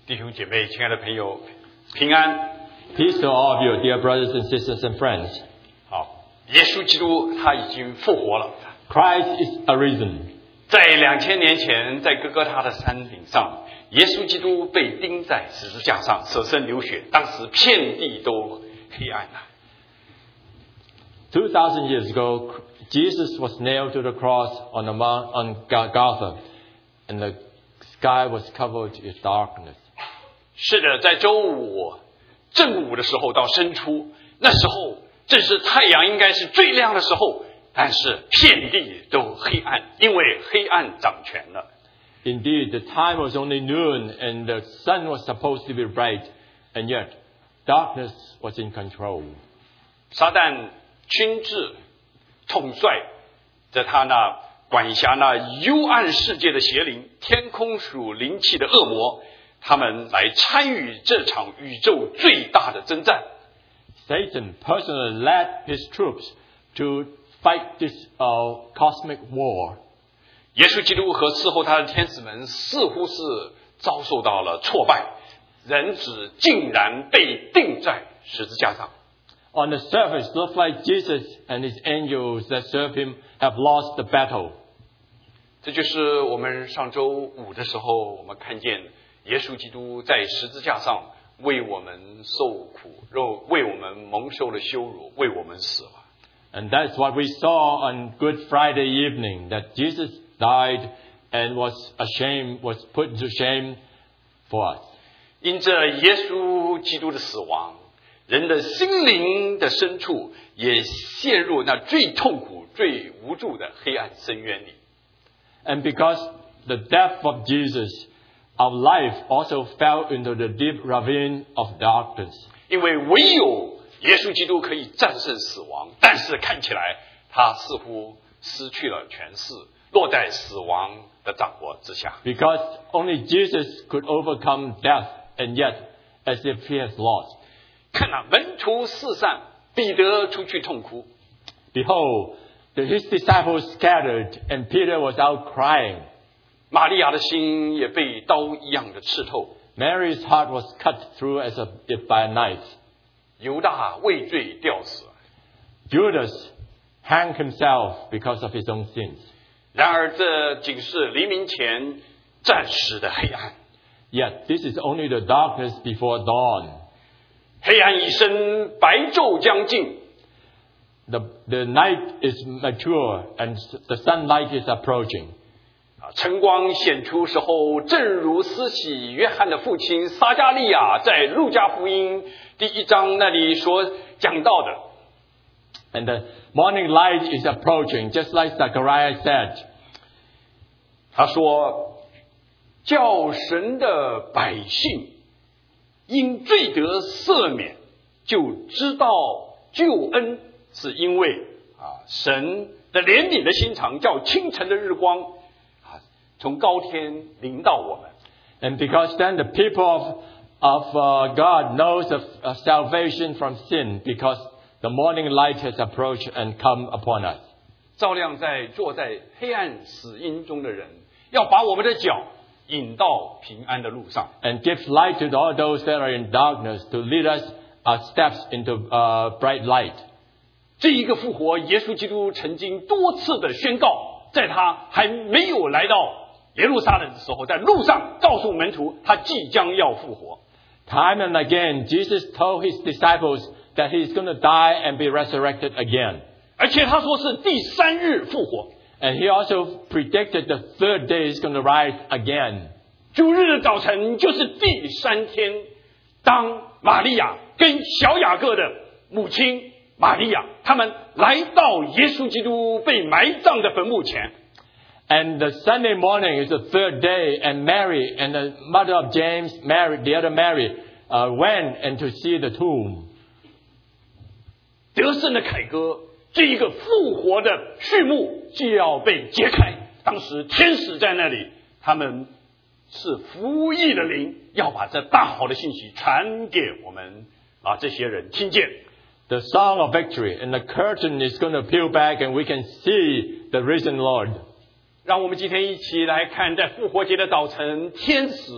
弟兄姐妹，亲爱的朋友，平安。 Peace to all of you, dear brothers and sisters and friends. 好，耶稣基督他已经复活了。 Christ is arisen. 在2000年前，在哥哥他的山顶上，耶稣基督被钉在十字架上，舍身流血，当时遍地都黑暗了。 2,000 years ago, Jesus was nailed to the cross on the mount on Golgotha, and the sky was covered with darkness. 是的，在周五正午的时候到申初，那时候正是太阳应该是最亮的时候，但是遍地都黑暗，因为黑暗掌权了。 Indeed, the time was only noon, and the sun was supposed to be bright, and yet darkness was in control. 撒旦亲自统帅着他那管辖那幽暗世界的邪灵，天空属灵气的恶魔，他们来参与这场宇宙最大的征战。 Satan personally led his troops to fight this cosmic war. 耶稣基督和伺候他的天使们似乎是遭受到了挫败，人子竟然被钉在十字架上。 On the surface, it looks like Jesus and his angels that serve him have lost the battle. 这就是我们上周五的时候，我们看见耶稣基督在十字架上为我们受苦，为我们蒙受了羞辱，为我们死了。 And that's what we saw on Good Friday evening, that Jesus died and was put to shame for us. 因着耶稣基督的死亡，人的心灵的深处也陷入那最痛苦、最无助的黑暗深渊里。 And because the death of Jesus, our life also fell into the deep ravine of darkness. 因为唯有耶稣基督可以战胜死亡，但是看起来他似乎失去了权势，落在死亡的掌握之下。 Because only Jesus could overcome death, and yet as if he has lost. 看啊，门徒四散，彼得出去痛哭。 Behold, his disciples scattered, and Peter was out crying. 玛利亚的心也被刀一样的刺透。 Mary's heart was cut through as if by a knife. 犹大畏罪吊死。 Judas hanged himself because of his own sins. 然而，这仅是黎明前暂时的黑暗。 Yet this is only the darkness before dawn. 黑暗已深，白昼将近。 The night is mature, and the sunlight is approaching. 晨光显出时候，正如施洗约翰的父亲撒加利亚在路加福音第1章那里所讲到的。 And the morning light is approaching, just like Zechariah said. 他说，叫神的百姓因罪得赦免，就知道救恩是因为神的怜悯的心肠，叫清晨的日光从高天临到我们。 And because then the people of God knows of salvation from sin, because the morning light has approached and come upon us. 照亮坐在黑暗死荫中的人，要把我们的脚引到平安的路上。 And give light to all those that are in darkness, to lead us our steps into bright light. 这一个复活，耶稣基督曾经多次的宣告，在他还没有来到耶路撒冷的时候，在路上告诉门徒，他即将要复活。 Time and again, Jesus told his disciples that he is going to die and be resurrected again. 而且他说是第3日复活。 And he also predicted the third day is going to rise again. 主日的早晨就是第3天，当玛利亚跟小雅各的母亲玛利亚，他们来到耶稣基督被埋葬的坟墓前。 And the Sunday morning is the third day, and Mary and the mother of James, Mary, the other Mary, went and to see the tomb. 得胜的凯歌，这一个复活的序幕就要被揭开。当时天使在那里，他们是服役的灵，要把这大好的信息传给我们这些人听见。 The song of victory, and the curtain is going to peel back, and we can see the risen Lord. 让我们今天一起来看，在复活节的早晨，天使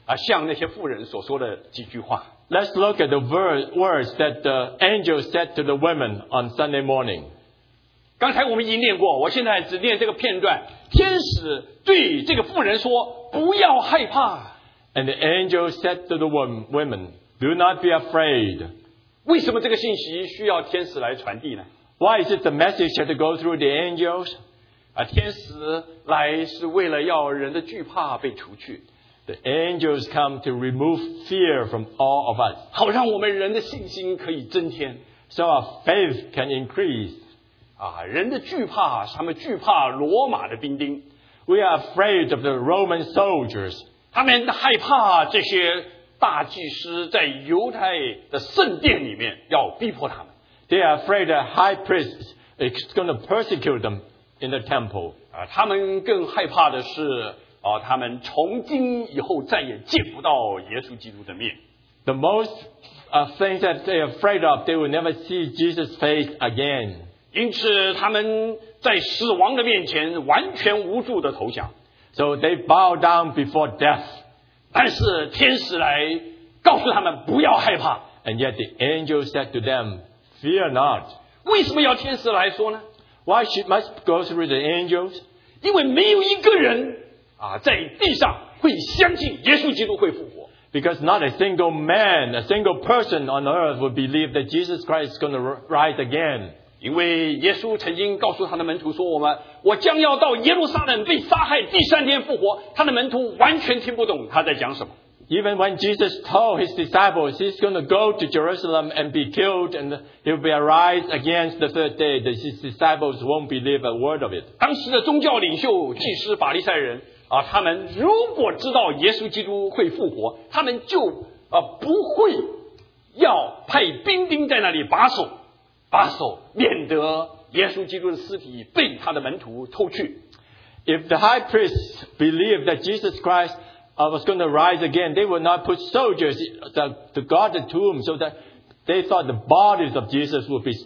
像那些妇人所说的几句话。 Let's look at the words that the angel said to the women on Sunday morning. 刚才我们已经念过，我现在只念这个片段。天使对这个妇人说：“不要害怕。” And the angel said to the women, "Do not be afraid." 为什么这个信息需要天使来传递呢？ Why is it the message had to go through the angels? 天使来是为了要人的惧怕被除去。 The angels come to remove fear from all of us. 好让我们人的信心可以增添。 So our faith can increase. 人的惧怕，他们惧怕罗马的兵丁。 We are afraid of the Roman soldiers. 他们害怕这些大祭司在犹太的圣殿里面要逼迫他们。 They are afraid that high priests is going to persecute them in the temple. 他们更害怕的是他们从今以后再也见不到耶稣基督的面。 The most things that they are afraid of, they will never see Jesus' face again. 因此，他们在死亡的面前完全无助的投降。 So they bow down before death. 但是天使来告诉他们不要害怕。 And yet the angel said to them, "Fear not." 为什么要天使来说呢？ Why must go through the angels? 因为没有一个人在地上会相信耶稣基督会复活。 Because not a single man, a single person on earth would believe that Jesus Christ is going to rise again. 因为耶稣曾经告诉他的门徒说：“我将要到耶路撒冷被杀害，第3天复活。”他的门徒完全听不懂他在讲什么。 Even when Jesus told his disciples he's going to go to Jerusalem and be killed and he will be arise again the third day, his disciples won't believe a word of it. 当时的宗教领袖、祭司、法利赛人他们如果知道耶稣基督会复活，他们就不会要派兵丁在那里把守，免得耶稣基督的尸体被他的门徒偷去。 If the high priests believed that Jesus Christ was going to rise again, they would not put soldiers to guard the tomb so that they thought the bodies of Jesus would be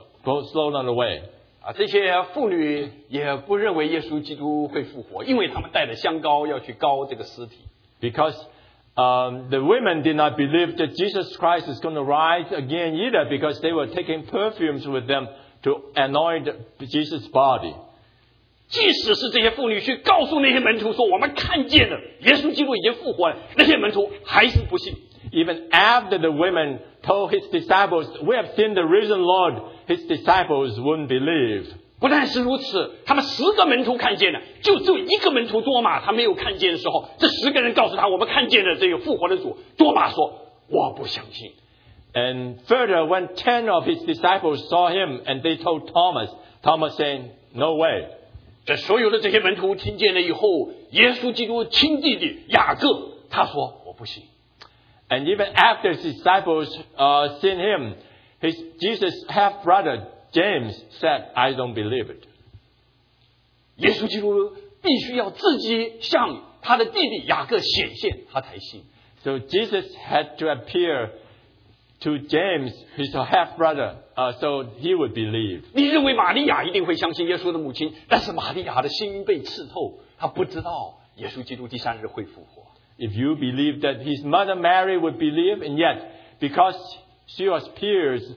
stolen away. 这些妇女也不认为耶稣基督会复活，因为他们带着香膏要去膏这个尸体。 Because the women did not believe that Jesus Christ is going to rise again either, because they were taking perfumes with them to anoint Jesus' body. 即使是这些妇女去告诉那些门徒说我们看见了耶稣基督已经复活了，那些门徒还是不信。 Even after the women told his disciples, "We have seen the risen Lord," his disciples wouldn't believe. 不但是如此，他们10个门徒看见了，就只有一个门徒多马他没有看见的时候，这10个人告诉他我们看见了这个复活的主。多马说我不相信。 And further, when 10 of his disciples saw him and they told Thomas saying, "No way." 这所有的这些门徒听见了以后，耶稣基督亲弟弟雅各他说我不信。 And even after his disciples seen him, Jesus' half-brother James said, "I don't believe it." 耶稣基督必须要自己向他的弟弟雅各显现，他才信。 So Jesus had to appear to James, his half-brother, so he would believe. 你认为玛利亚一定会相信耶稣的母亲，但是玛利亚的心被刺透，她不知道耶稣基督第3日会复活。 If you believe that his mother Mary would believe, and yet because she was pierced,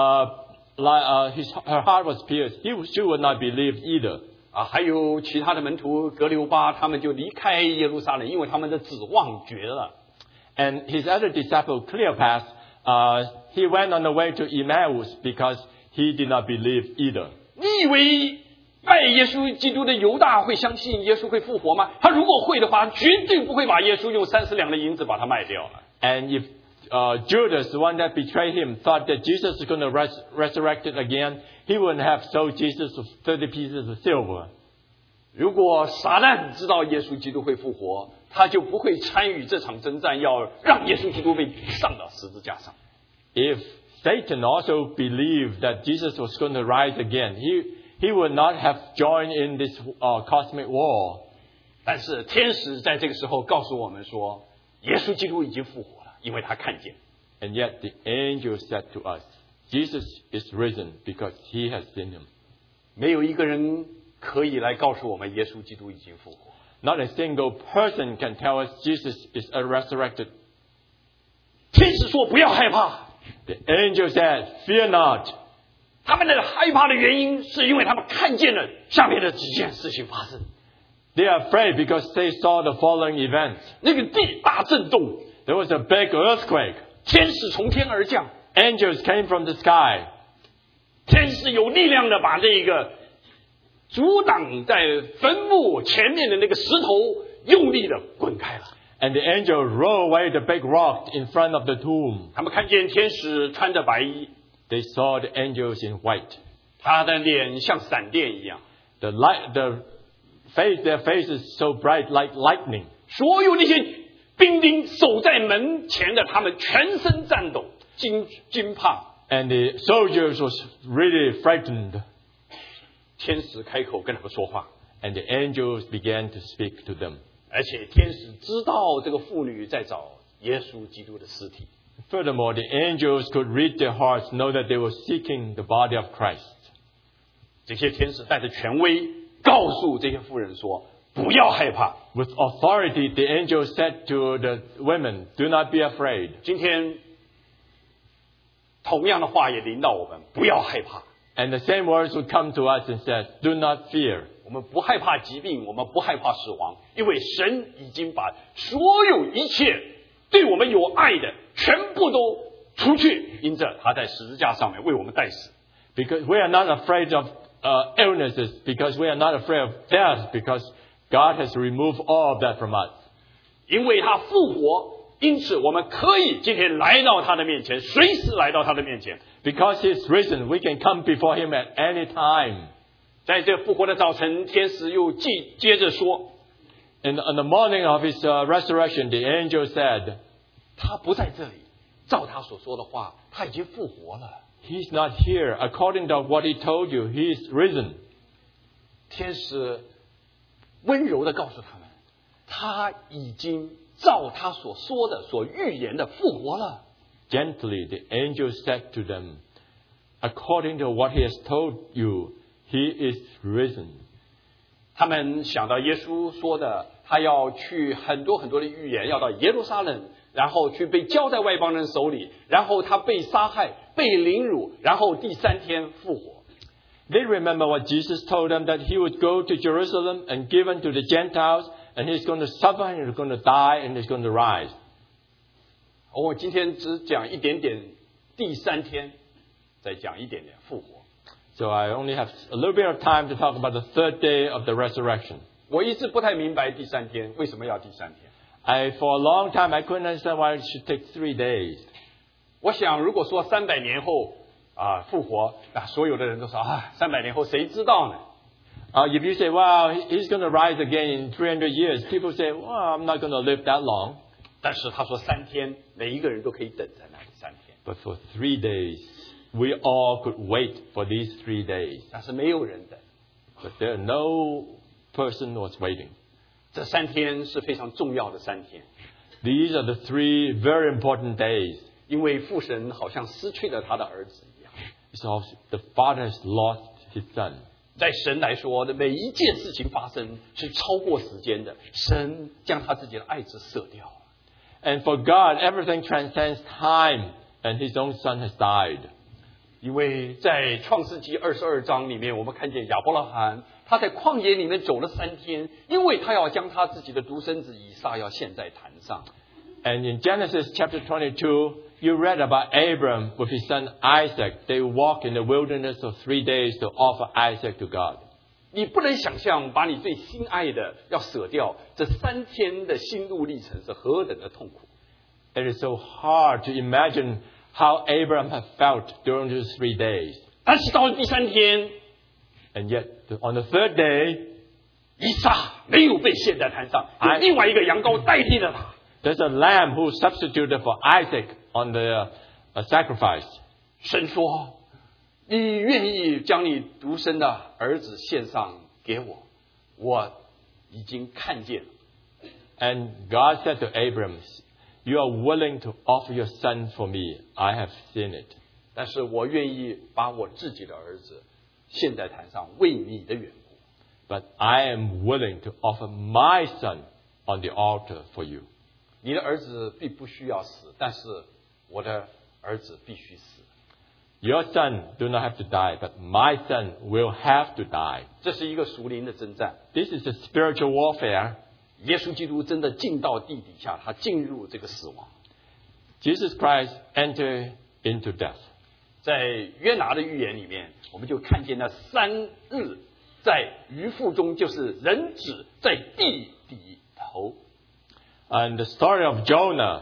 her heart was pierced, she would not believe either. 还有其他的门徒格留巴，他们就离开耶路撒冷，因为他们的指望绝了。 And his other disciple Cleopas, he went on the way to Emmaus because he did not believe either. 你以为爱耶稣基督的犹大会相信耶稣会复活吗？他如果会的话，绝对不会把耶稣用30两的银子把它卖掉了。 And if Judas, the one that betrayed him, thought that Jesus is going to resurrect it again, he wouldn't have sold Jesus for 30 pieces of silver. 如果撒旦知道耶稣基督会复活，他就不会参与这场征战，要让耶稣基督被上到十字架上。 If Satan also believed that Jesus was going to rise again, he would not have joined in this cosmic war. 但是天使在这个时候告诉我们说，耶稣基督已经复活了，因为他看见。 And yet the angel said to us, Jesus is risen because he has seen him. 没有一个人可以来告诉我们耶稣基督已经复活。 Not a single person can tell us Jesus is resurrected. 天使说不要害怕， The angel said, "Fear not." 他们的害怕的原因是因为他们看见了下面的几件事情发生。 They are afraid because they saw the following events. 那个地大震动， There was a big earthquake. 天使从天而降， Angels came from the sky. 天使有力量的把这个阻挡在坟墓前面的那个石头用力的滚开了。 And the angel rolled away the big rock in front of the tomb. 他们看见天使穿着白衣， They saw the angels in white. 他的脸像闪电一样， Their faces so bright like lightning. 所有那些兵丁守在门前的，他们全身颤抖，惊怕。 And the soldiers was really frightened. 天使开口跟他们说话， And the angels began to speak to them. 而且天使知道这个妇女在找耶稣基督的尸体。 Furthermore, the angels could read their hearts, know that they were seeking the body of Christ. 这些天使带着权威，告诉这些妇人说：“不要害怕。 With authority, the angel said to the women, "Do not be afraid." 今天同样的话也临到我们，不要害怕。 And the same words would come to us and said, "Do not fear." 我们不害怕疾病，我们不害怕死亡，因为神已经把所有一切对我们有爱的全部都除去，因着他在十字架上面为我们代死。 Because we are not afraid of illnesses, because we are not afraid of death, because God has removed all of that from us. 因为他复活，因此我们可以今天来到他的面前，随时来到他的面前。 Because He is risen, we can come before Him at any time. 在这复活的早晨，天使又接着说， On the morning of His resurrection, the angel said, 他不在这里，照他所说的话，他已经复活了。 "He's not here. According to what He told you, He is risen." 天使温柔地告诉他们，他已经照他所说的、所预言的复活了。 Gently, the angel said to them, "According to what He has told you, He is risen." 他们想到耶稣说的，他要去很多的预言，要到耶路撒冷，然后去被交在外邦人手里，然后他被杀害、被凌辱，然后第三天复活。 They remember what Jesus told them, that He would go to Jerusalem and given to the Gentiles, and He's going to suffer, and He's going to die, and He's going to rise. 我今天只讲一点点第三天，再讲一点点复活。 So I only have a little bit of time to talk about the third day of the resurrection. 我一直不太明白第三天为什么要第三天。 For a long time, I couldn't understand why it should take 3 days. 我想，如果说300年后复活，所有的人都说300年后谁知道呢？ If you say, "Wow, He's going to rise again in 300 years," people say, "Well, I'm not going to live that long." 但是他说3天，每一个人都可以等在那里3天。 But for 3 days, we all could wait for these 3 days. 但是没有人等。 But no person was waiting. 这3天是非常重要的3天， These are the 3 very important days. 因为父神好像失去了他的儿子一样。 So the Father has lost His Son. 在神来说的每一件事情发生是超过时间的，神将他自己的爱子舍掉。 And for God, everything transcends time, and His own Son has died. 因为在创世纪22章里面，我们看见亚伯拉罕他在旷野里面走了3天，因为他要将他自己的独生子以撒要献在坛上。 And in Genesis chapter 22, you read about Abram with his son Isaac. They walked in the wilderness for 3 days to offer Isaac to God. 你不能想象把你最心爱的要舍掉，这3天的心路历程是何等的痛苦。 It is so hard to imagine how Abraham had felt during those 3 days. 但是到了第3天， And yet, on the third day, 以撒没有被献在坛上，有另外一个羊羔代替了他。 there's a lamb who substituted for Isaac on the sacrifice. 神说：“你愿意将你独生的儿子献上给我，我已经看见了。” And God said to Abram, "You are willing to offer your son for me. I have seen it. 但是我愿意把我自己的儿子献在坛上，为你的缘故。 but I am willing to offer my son on the altar for you. 你的儿子并不需要死，但是我的儿子必须死。 Your son do not have to die, but my son will have to die. 这是一个属灵的征战。 This is a spiritual warfare. 耶稣基督真的进到地底下，他进入这个死亡。 Jesus Christ entered into death. 在约拿的预言里面，我们就看见那3日在鱼腹中，就是人子在地底头。 And the story of Jonah,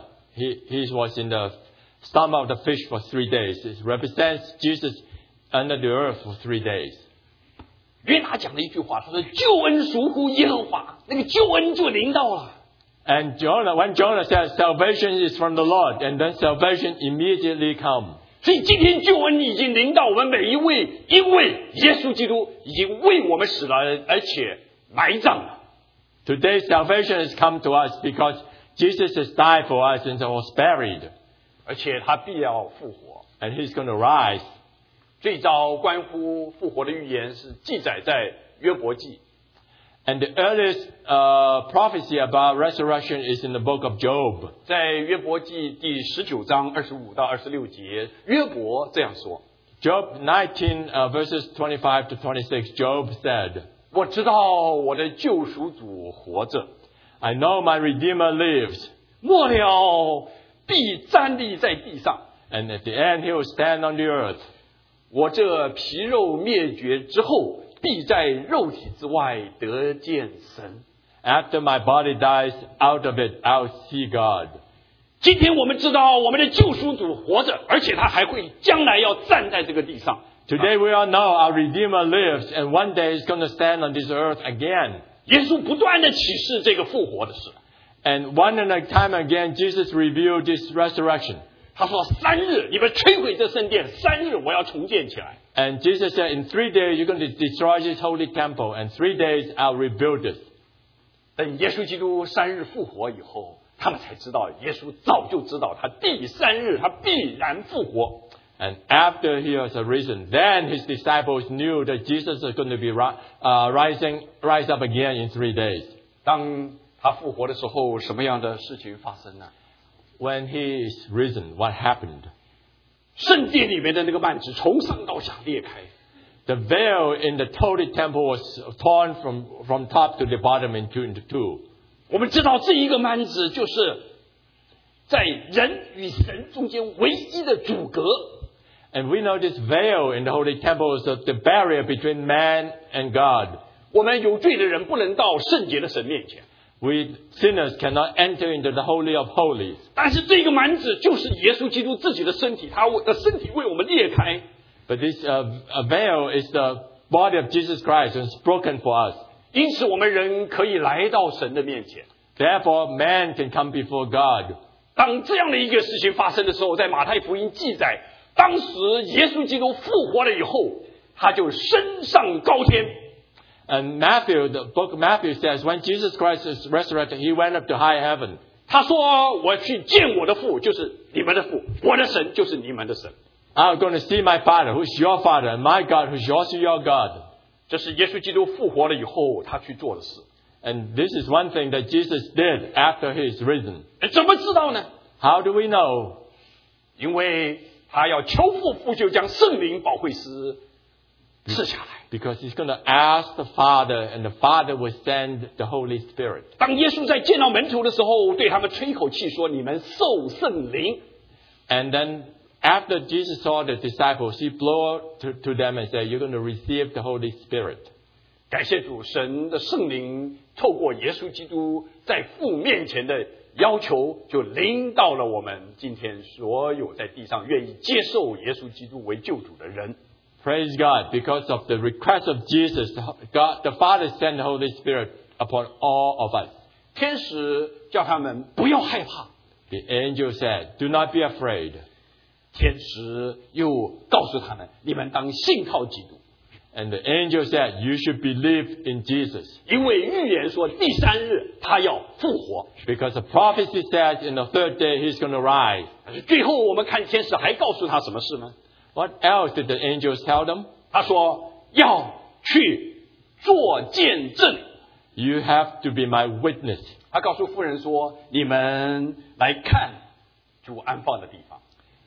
he was in the stomach of the fish for 3 days. It represents Jesus under the earth for 3 days. 约拿讲了一句话，他说：“救恩属乎耶和华。”那个救恩就临到了。 And when Jonah said salvation is from the Lord, and then salvation immediately comes. 所以今天救恩已经临到我们每一位，因为耶稣基督已经为我们死了，而且埋葬了。 Today salvation has come to us because Jesus has died for us and was buried. 而且他必要复活。 And he's going to rise. 最早关乎复活的预言是记载在约伯记。 And the earliest prophecy about resurrection is in the book of Job. 在约伯记第19章25到26节，约伯这样说： Job 19 verses 25 to 26, Job said, 我知道我的救赎主活着， I know my Redeemer lives, 末了必站立在地上。 and at the end he will stand on the earth. 我这皮肉灭绝之后，必在肉体之外得见神。 After my body dies, out of it I'll see God. 今天我们知道我们的救赎主活着，而且他还会将来要站在这个地上。 Today we all know our Redeemer lives, and one day he's going to stand on this earth again. 耶稣不断的启示这个复活的事。 And one and a time again, Jesus revealed this resurrection. 他说：“3日你们摧毁这圣殿，3日我要重建起来。” And Jesus said, in 3 days you're going to destroy this holy temple, and 3 days I'll rebuild it. 等耶稣基督3日复活以后，他们才知道，耶稣早就知道他第3日他必然复活。 And after he has arisen, then his disciples knew that Jesus is going to be rise up again in 3 days. 当他复活的时候，什么样的事情发生呢？ When he is risen, what happened? 圣殿里面的那个幔子从上到下裂开， The veil in the holy temple was torn from top to the bottom into two. 我们知道这一个幔子就是在人与神中间唯一的阻隔。 And we know this veil in the holy temple is the barrier between man and God. 我们有罪的人不能到圣洁的神面前， We sinners cannot enter into the Holy of Holies. 但是这个幔子就是耶稣基督自己的身体，他的身体为我们裂开。 But this veil is the body of Jesus Christ and it's broken for us. 因此我们人可以来到神的面前。 Therefore, man can come before God. 当这样的一个事情发生的时候，在马太福音记载，当时耶稣基督复活了以后，他就升上高天。 And the book of Matthew says, when Jesus Christ is resurrected, he went up to high heaven. 他说：“我去见我的父，就是你们的父；我的神就是你们的神。” I'm going to see my Father, who's your Father, and my God, who's also your God. 这是耶稣基督复活了以后他去做的事。 And this is one thing that Jesus did after he is risen. 怎么知道呢？ How do we know? 因为他要求父就将圣灵保惠师赐下来。 Because he's going to ask the Father, and the Father will send the Holy Spirit. 当耶稣在见到门徒的时候，对他们吹口气说：“你们受圣灵。” And then after Jesus saw the disciples, he blew to them and said, you're going to receive the Holy Spirit. 感谢主，神的圣灵透过耶稣基督在父面前的要求，就临到了我们今天所有在地上愿意接受耶稣基督为救主的人。 Praise God. Because of the request of Jesus, God, the Father sent the Holy Spirit upon all of us. 天使叫他们不要害怕， The angel said, do not be afraid. 天使又告诉他们：你们当信靠基督， And the angel said, you should believe in Jesus. 因为预言说第3日他要复活。 Because the prophecy says in the 3rd day he's going to rise. 但是最后我们看天使还告诉他什么事呢？ What else did the angels tell them? 他说要去做见证。 You have to be my witness. 他告诉妇人说：“你们来看主安放的地方。”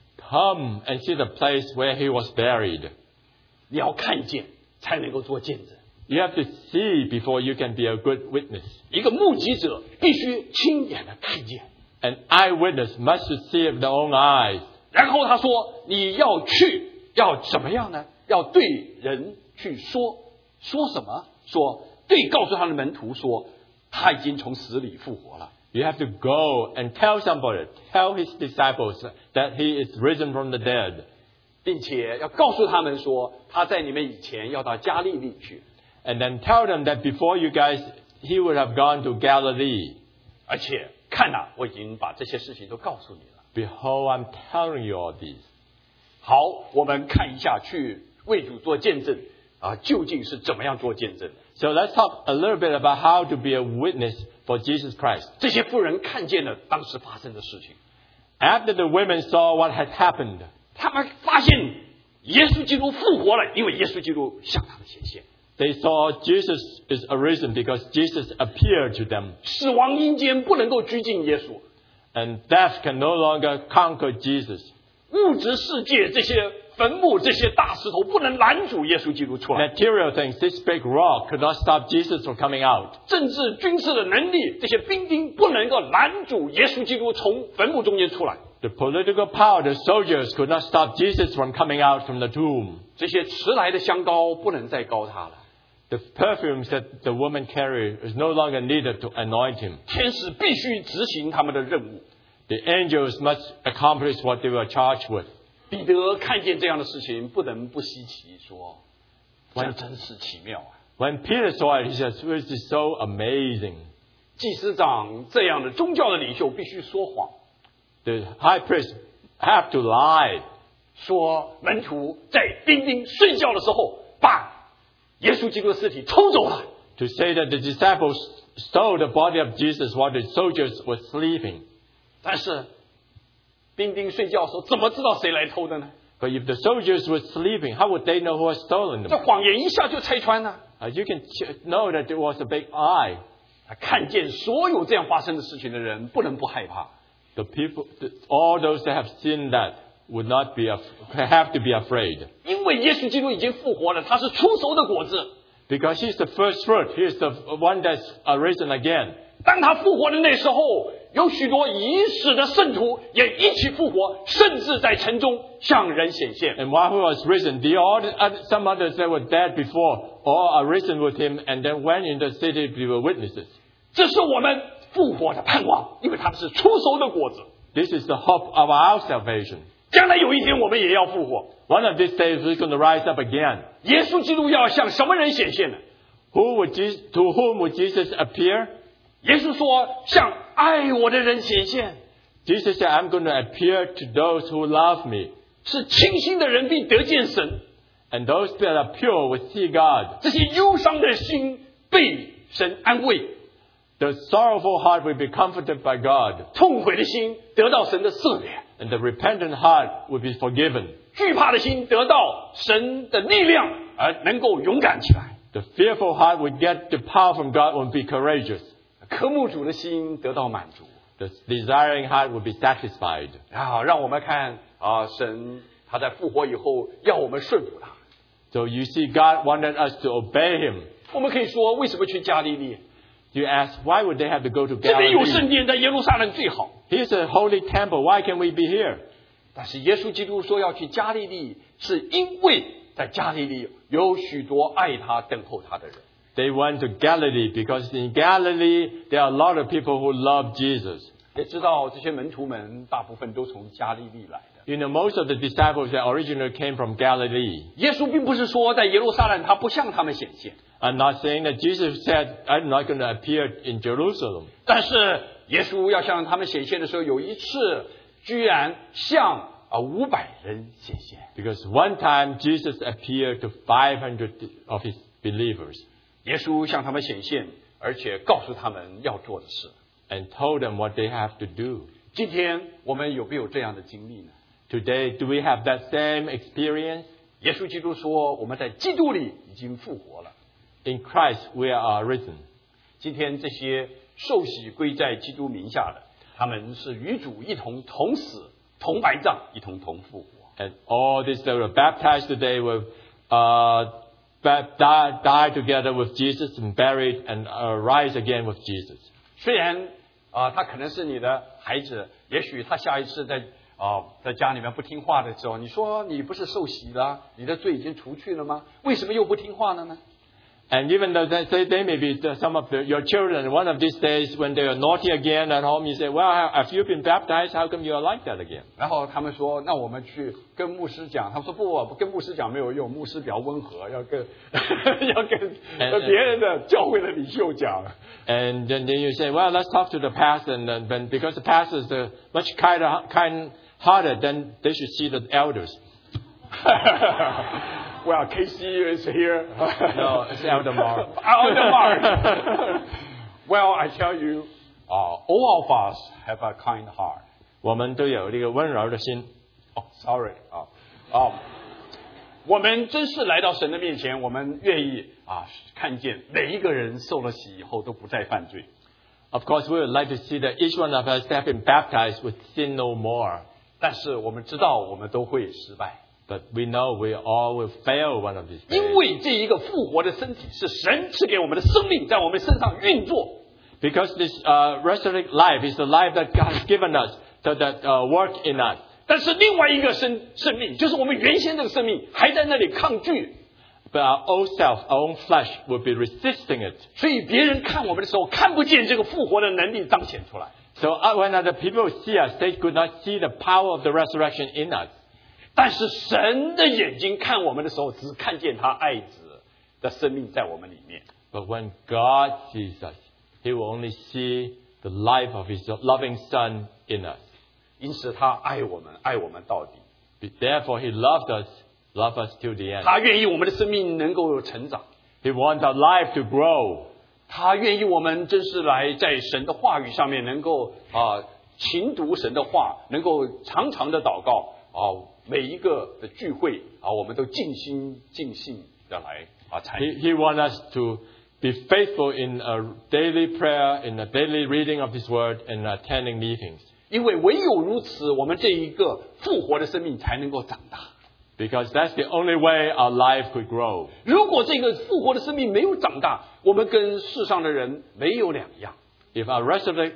Come and see the place where he was buried. 你要看见才能够做见证。 You have to see before you can be a good witness. 一个目击者必须亲眼的看见。 An eyewitness must see with their own eyes. 然后他说：“你要去，要怎么样呢？要对人去说什么？告诉他的门徒说，他已经从死里复活了。” You have to go and tell somebody, tell his disciples that he is risen from the dead. 并且要告诉他们说，他在你们以前要到加利利去。 And then tell them that before you guys, he would have gone to Galilee. 而且看呐，我已经把这些事情都告诉你了。 Behold, I'm telling you all these. 好，我们看一下去为主做见证究竟是怎么样做见证。 So let's talk a little bit about how to be a witness for Jesus Christ. 这些妇人看见了当时发生的事情。 After the women saw what had happened, 他们发现耶稣基督复活了，因为耶稣基督向他们显现。 they saw Jesus is arisen because Jesus appeared to them. 死亡阴间不能够拘禁耶稣， And death can no longer conquer Jesus. 物质世界这些坟墓、这些大石头不能拦阻耶稣基督出来。 Material things, this big rock could not stop Jesus from coming out. 政治军事的能力，这些兵丁不能够拦阻耶稣基督从坟墓中间出来。 The political power, the soldiers could not stop Jesus from coming out from the tomb. 这些迟来的香膏不能再膏他了。 The perfumes that the woman carried is no longer needed to anoint him. 天使必须执行他们的任务。 The angels must accomplish what they were charged with. 彼得看见这样的事情，不能不稀奇，说：“这真是奇妙啊！” When Peter saw it, he said, "This is so amazing." 祭司长这样的宗教的领袖必须说谎， The high priest have to lie. 说门徒在兵丁睡觉的时候把耶稣基督的尸体偷走了。 To say that the disciples stole the body of Jesus while the soldiers were sleeping. 但是兵丁睡觉的时候，怎么知道谁来偷的呢？ But if the soldiers were sleeping, how would they know who had stolen 这 them? 谎言一下就拆穿了。 You can know that it was a big lie. 他看见所有这样发生的事情的人，不能不害怕。 The people, all those that have seen that would not be, have to be afraid. 因为耶稣基督已经复活了，他是出熟的果子。 Because he's the first fruit. He's the one that's risen again. 当他复活的那时候，有许多已死的圣徒也一起复活，甚至在城中向人显现。 And while he was risen, some others that were dead before all are risen with him and then went into the city to be witnesses. 这是我们复活的盼望，因为他们是出熟的果子。 This is the hope of our salvation. 将来有一天我们也要复活。 One of these days we're going to rise up again. 耶稣基督要向什么人显现呢？ To whom would Jesus appear? 耶稣说：“向爱我的人显现。 Jesus said, I'm going to appear to those who love me. 是清心的人必得见神， And those that are pure will see God. 这些忧伤的心被神安慰， The sorrowful heart will be comforted by God. 痛悔的心得到神的赦免， And the repentant heart will be forgiven. 惧怕的心得到神的力量，而能够勇敢起来。 The fearful heart will get the power from God and be courageous. 渴慕主的心得到满足。 The desiring heart will be satisfied. 让我们看神他在复活以后要我们顺服他。 So you see, God wanted us to obey Him. 我们可以说，为什么去加利利？ You ask, why would they have to go to 这边有圣 Galilee? 殿，在耶路撒冷最好。 Here's a holy temple. Why can't we be here? 但是耶稣基督说要去加利利，是因为在加利利有许多爱他、等候他的人。 They went to Galilee because in Galilee there are a lot of people who love Jesus. 也知道这些门徒们大部分都从加利利来的。 You know, most of the disciples that originally came from Galilee. 耶稣并不是说在耶路撒冷他不向他们显现， I'm not saying that Jesus said, I'm not going to appear in Jerusalem. 但是耶稣要向他们显现的时候，有一次居然向500人显现。 Because one time Jesus appeared to 500 of his believers 耶稣向他们显现，而且告诉他们要做的事。 and told them what they have to do. 今天我们有没有这样的经历呢？ Today, do we have that same experience? 耶稣基督说，我们在基督里已经复活了。 in Christ we are risen. 今天这些受洗归在基督名下的，他们是与主一同同死、同埋葬、一同复活。 And all these that were baptized today will die together with Jesus and buried and rise again with Jesus. 虽然他可能是你的孩子，也许他下一次在家里面不听话的时候，你说你不是受洗了，你的罪已经除去了吗？为什么又不听话了呢？ And even though they may be some of your children, one of these days when they are naughty again at home, you say, well, have you been baptized? How come you are like that again? 然后他们说，那我们去跟牧师讲。他说不跟牧师讲没有用，牧师比较温和，要跟别人的教会的领袖讲。 And then you say, well, let's talk to the pastor, and then because the pastor is much kind-hearted, then they should see the elders. Well, Casey is here. No, it's Elder Mark. Elder Mark. Well, I tell you, all of us have a kind heart. 我们都有这个温柔的心。 Sorry. 我们真是来到神的面前，我们愿意看见每一个人受了洗以后都不再犯罪。 Of course, we would like to see that each one of us have been baptized with sin no more. 但是我们知道，我们都会失败。 But we know we all will fail one of these days. 因为这一个复活的身体是神赐给我们的生命，在我们身上运作。 Because this resurrected life is the life that God has given us, so that work in us. 但是另外一个生命，就是我们原先这个生命，还在那里抗拒。 But our own self, our own flesh, will be resisting it. 所以别人看我们的时候，看不见这个复活的能力彰显出来。 So when other people see us, they could not see the power of the resurrection in us. 但是神的眼睛看我们的时候，只看见他爱子的生命在我们里面。 But when God sees us, He will only see the life of His loving Son in us. 因此他爱我们到底。 Therefore, He loves us till the end. 他愿意我们的生命能够成长。 He wants our life to grow. 他愿意我们真是来在神的话语上面能够勤读神的话，能够常常的祷告每一个的聚会我们都尽心尽性的来参与。 He wants us to be faithful in a daily prayer, in a daily reading of His Word, and attending meetings. 因为唯有如此，我们这一个复活的生命才能够长大。 Because that's the only way our life could grow. 如果这个复活的生命没有长大，我们跟世上的人没有两样。 If our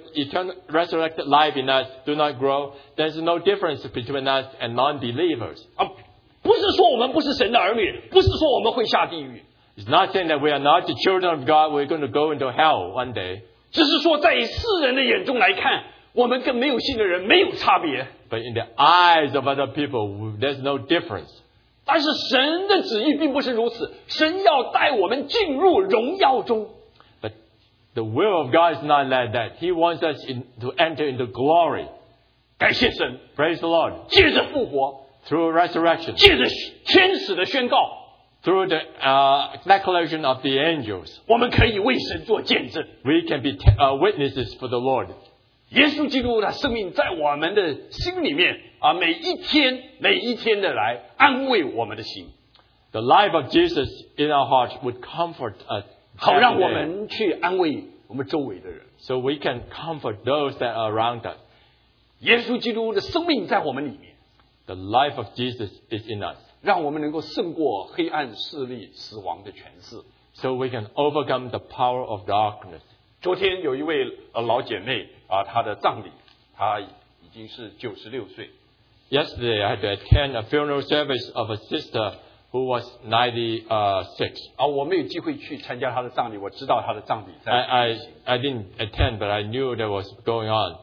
resurrected life in us do not grow, there's no difference between us and non-believers. 不是说我们不是神的儿女，不是说我们会下地狱。 It's not saying that we are not the children of God, we're going to go into hell one day. 只是说在世人的眼中来看，我们跟没有信的人没有差别。 But in the eyes of other people, there's no difference. 但是神的旨意并不是如此，神要带我们进入荣耀中。 But the will of God is not like that. He wants us to enter into glory. 感谢神 ，Praise the Lord. 借着复活 ，through resurrection, 借着天使的宣告 through the declaration of the angels, 我们可以为神做见证。 we can be witnesses for the Lord. 耶稣基督的生命在我们的心里面每一天的来安慰我们的心。 The life of Jesus in our hearts would comfort us. 好让我们去安慰我们周围的人。 So we can comfort those that are around us. 耶稣基督的生命在我们里面。 The life of Jesus is in us. 让我们能够胜过黑暗势力、死亡的权势。 So we can overcome the power of darkness. 昨天有一位老姐妹她的葬礼，她已经是96岁。 Yesterday I had to attend a funeral service of a sister who was 96. 我没有机会去参加她的葬礼，我知道她的葬礼在。 I didn't attend, but I knew that was going on.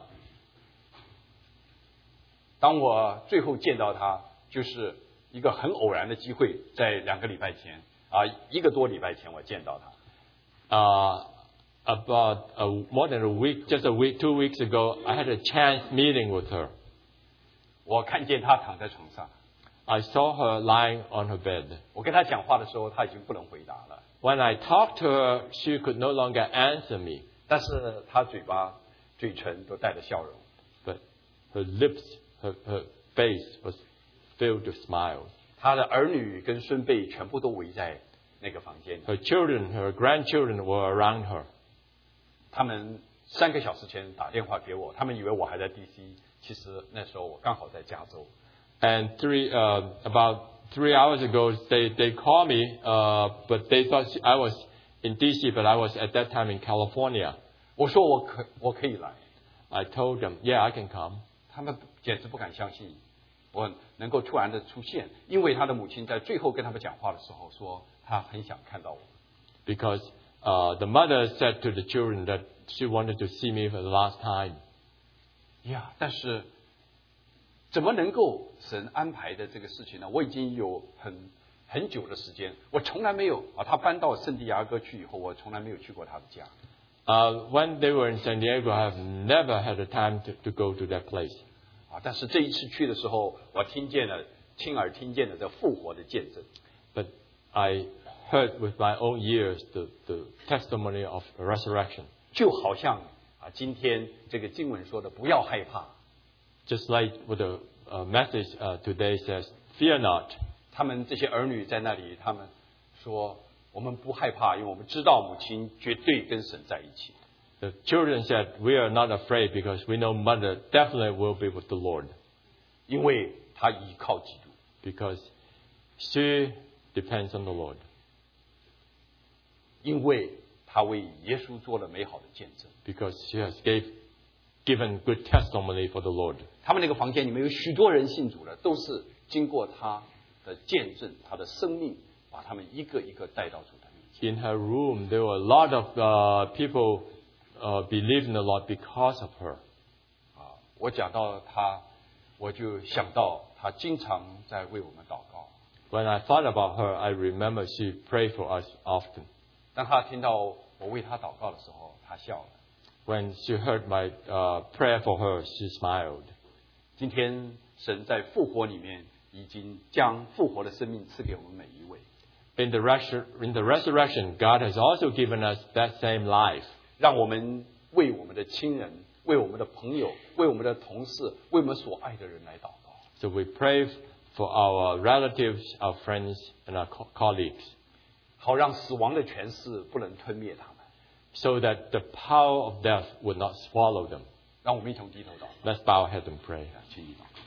当我最后见到她，就是一个很偶然的机会，在2个礼拜前1个多礼拜前我见到她。 About more than a week, just 2 weeks ago, I had a chance meeting with her. 我看见她躺在床上。 I saw her lying on her bed. 我跟她讲话的时候，她已经不能回答了。 When I talked to her, she could no longer answer me. 但是她嘴唇都带着笑容。 But her lips, her face was filled with smiles. 她的儿女跟孙辈全部都围在那个房间里。 Her children, her grandchildren were around her. 他们3个小时前打电话给我，他们以为我还在 DC， 其实那时候我刚好在加州。 And about 3 hours ago, they called me, but they thought I was in DC, but I was at that time in California. 我说我可以来， I told them, yeah, I can come. 他们简直不敢相信我能够突然的出现，因为他的母亲在最后跟他们讲话的时候说，他很想看到我。 Because the mother said to the children that she wanted to see me for the last time. 呀，但是怎么能够神安排的这个事情呢？我已经有很久的时间，我从来没有他搬到圣地亚哥去以后，我从来没有去过他的家。 When they were in San Diego, I have never had a time to go to that place. 但是这一次去的时候，我亲耳听见了这复活的见证。 But I heard with my own ears the testimony of resurrection. 就好像今天这个经文说的，不要害怕。 Just like what the message today says, fear not. 他们这些儿女在那里，他们说我们不害怕，因为我们知道母亲绝对跟神在一起。 The children said, we are not afraid because we know mother definitely will be with the Lord. 因为他依靠基督， Because she depends on the Lord. 因为他为耶稣做了美好的见证。 Because she has given good testimony for the Lord. 他们那个房间里面有许多人信主了，都是经过他的见证，他的生命，把他们一个一个带到主的面前。 In her room, there were a lot of people believe in the Lord because of her. 我讲到他，我就想到他经常在为我们祷告。 When I thought about her, I remember she prayed for us often. 当他听到我为他祷告的时候，他笑了。 When she heard my prayer for her, she smiled. 今天神在复活里面已经将复活的生命赐给我们每一位， In the resurrection, God has also given us that same life. 让我们为我们的亲人、为我们的朋友、为我们的同事、为我们所爱的人来祷告。 So we pray for our relatives, our friends, and our colleagues, 好让死亡的权势不能吞灭他们。 so that the power of death would not swallow them. 让我们一同低头祷告。 Let's bow our head and pray. 请你祷告。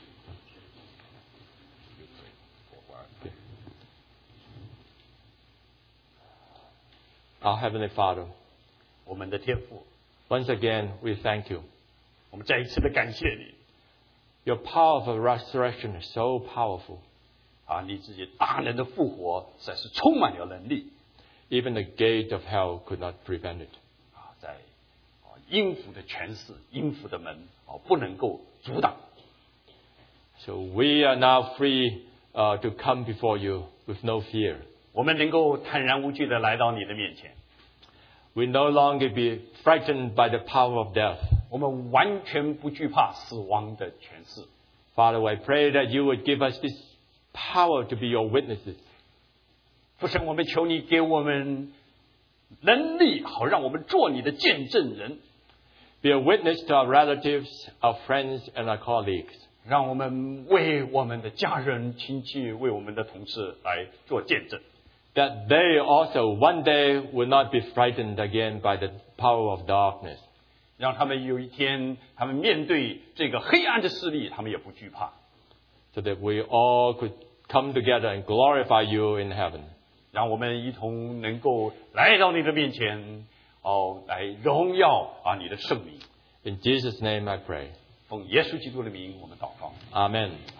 Our Heavenly Father, 我们的天父， once again we thank you. 我们再一次的感谢你 Your power of resurrection is so powerful. 你自己大能的复活实在是充满了能力 Even the gate of hell could not prevent it. 在阴府的权势、阴府的门不能够阻挡。 So we are now free to come before you with no fear. 我们能够坦然无惧的来到你的面前， We no longer be frightened by the power of death. 我们完全不惧怕死亡的权势。 Father, I pray that you would give us this power to be your witnesses. 父神，我们求你给我们能力，好让我们做你的见证人， Be a witness to our relatives, our friends, and our colleagues. 让我们为我们的家人、亲戚、为我们的同事来做见证。 That they also one day will not be frightened again by the power of darkness. 让他们有一天，他们面对这个黑暗的势力，他们也不惧怕。 So that we all could come together and glorify you in heaven. 让我们一同能够来到你的面前，来荣耀你的圣名。 In Jesus' name I pray. 奉耶稣基督的名，我们祷告。 Amen.